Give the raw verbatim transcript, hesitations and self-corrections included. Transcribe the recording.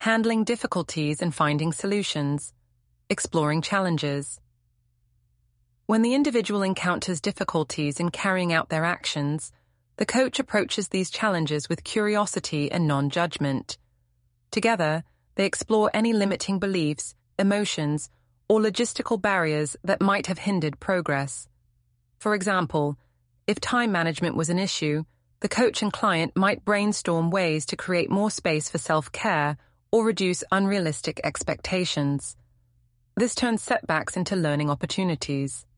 handling difficulties and finding solutions, exploring challenges. When the individual encounters difficulties in carrying out their actions, the coach approaches these challenges with curiosity and non-judgment. Together, they explore any limiting beliefs, emotions, or logistical barriers that might have hindered progress. For example, if time management was an issue, the coach and client might brainstorm ways to create more space for self-care or reduce unrealistic expectations. This turns setbacks into learning opportunities.